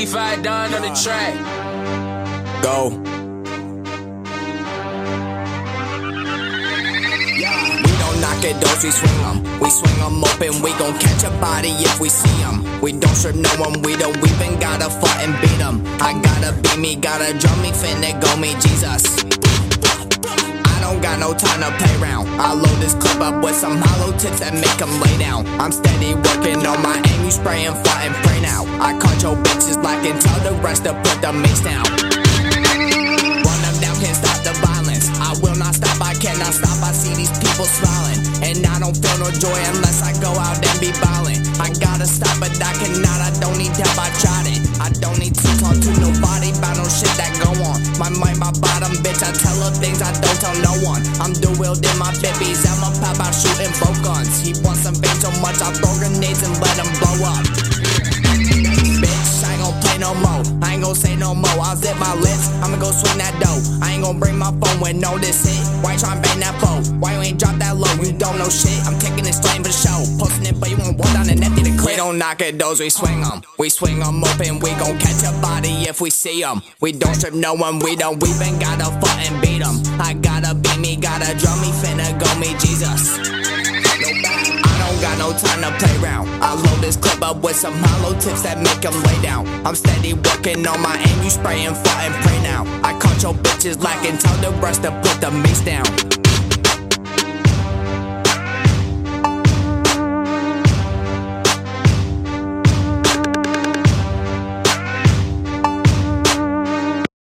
C5 Don on the track. Go. We don't knock at doors, we swing them. We swing them open, we gon' catch a body if we see them. We don't strip no one, we don't even gotta fight and beat them. I gotta be me, gotta drum me, finna go me, Jesus. I don't got no time to play around. I load this clip up with some hollow tips that make them lay down. I'm steady working on my aim, you spray and fight and pray now. I caught your bitches lacking, tell the rest to put the mix down. Run them down, can't stop the violence. I will not stop, I cannot stop, I see these people smiling. And I don't feel no joy unless I go out and be violent. I gotta stop, but I cannot, I don't need help, I tried it. I don't need to talk to nobody about no shit that go on. My mind, my bottom, bitch, I tell her things I don't tell no one. I'm dual-wielding my bibbies, I'ma pop out shooting both guns. He wants some fame so much, I throw grenades and let him blow up. Bitch, I ain't gon' play no more, I ain't gon' say no more. I'll zip my lips, I'ma go swing that dough. I ain't gon' bring my phone with no this hit. Why you tryna bang that phone? Why you ain't drop that low? You don't know shit, I'm taking this flame for show. Posting it, but you won't walk down and empty the clip. We don't knock at doors, we swing them. We swing them open, we gon' catch a body if we see them. We don't strip no one, we don't even gotta fight and beat them. I gotta be me, gotta drum me, finna go me, Jesus. I don't got no time to play around. I load this clip up with some hollow tips that make them lay down. I'm steady working on my aim, you spray and fight and pray now. I caught your bitches lacking, tell the rest to put the mix down.